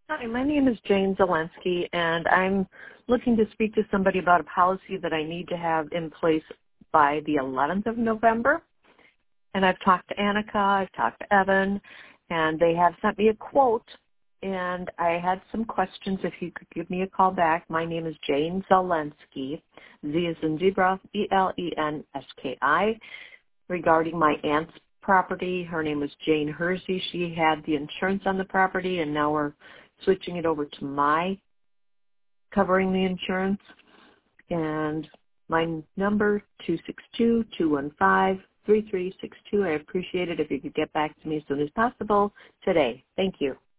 Hi, my name is Jane Zelensky, and I'm looking to speak to somebody about a policy that I need to have in place by the 11th of November. And I've talked to Annika, I've talked to Evan, and they have sent me a quote, and I had some questions. If you could give me a call back. My name is Jane Zelensky, Z as in zebra, Elenski, regarding my aunt's property. Her name was Jane Hersey. She had the insurance on the property, and now we're switching it over to my covering the insurance. And my number, 262-215-3362. I appreciate it if you could get back to me as soon as possible today. Thank you.